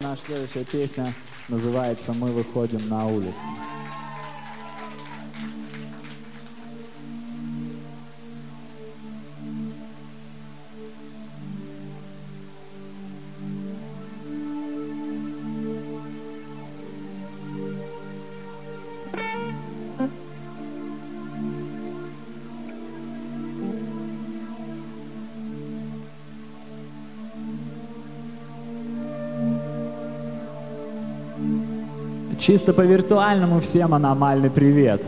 наша следующая песня называется «Мы выходим на улицу». Чисто по виртуальному всем аномальный привет.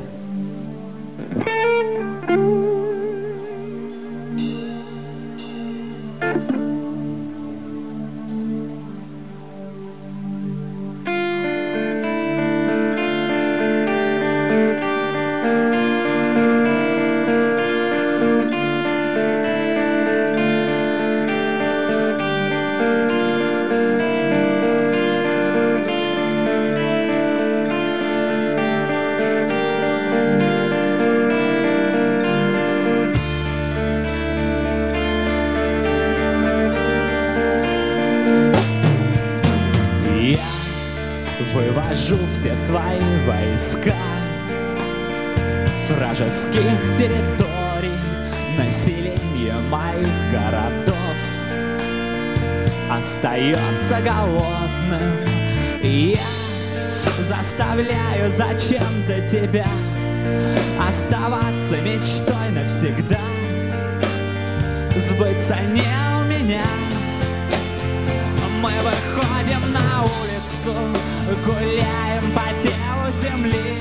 Вывожу все свои войска с вражеских территорий, население моих городов остается голодным. И я заставляю зачем-то тебя оставаться мечтой навсегда. Сбыться не у меня. Мы выходим на улицу, гуляем по телу земли.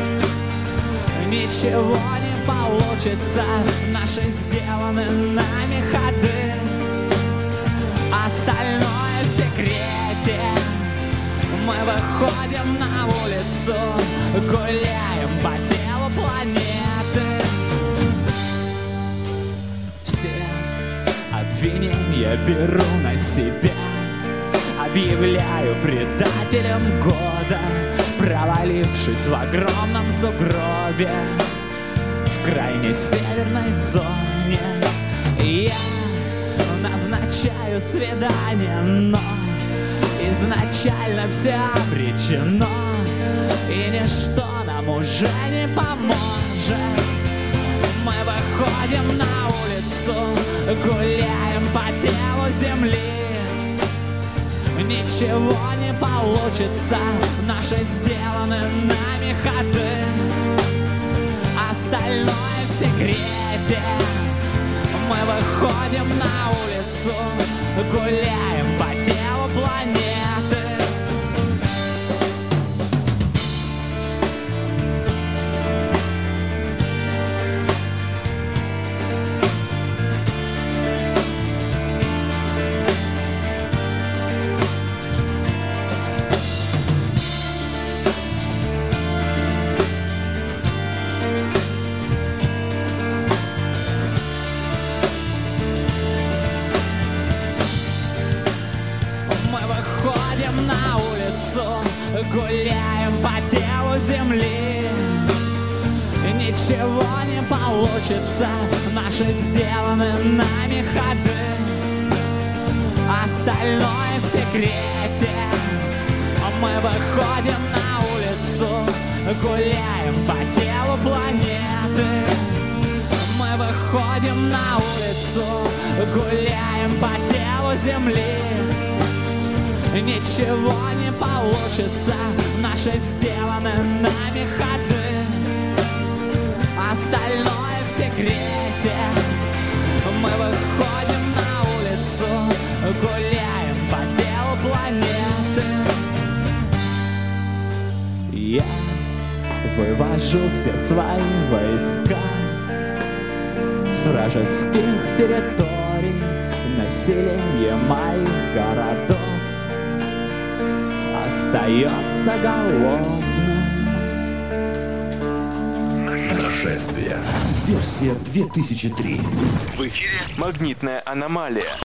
Ничего не получится, наши сделаны нами ходы. Остальное в секрете. Мы выходим на улицу, гуляем по телу планеты. Все обвинения беру на себя. Объявляю предателем года, провалившись в огромном сугробе в крайней северной зоне. Я назначаю свидание, но изначально все обречено, и ничто нам уже не поможет. Мы выходим на улицу, гуляем по телу земли. Ничего не получится, наши сделаны нами ходы. Остальное в секрете. Мы выходим на улицу, гуляем по телу планеты. На улицу, гуляем по телу земли. Ничего не получится, наши сделаны нами ходы. Остальное в секрете. Мы выходим на улицу, гуляем по телу планеты. Мы выходим на улицу, гуляем по телу земли. Ничего не получится, наши сделаны нами ходы. Остальное в секрете. Мы выходим на улицу, гуляем по телу планеты. Я вывожу все свои войска с вражеских территорий, население моих городов остается голодным. Нашествие. Версия 2003. В эфире «Магнитная аномалия».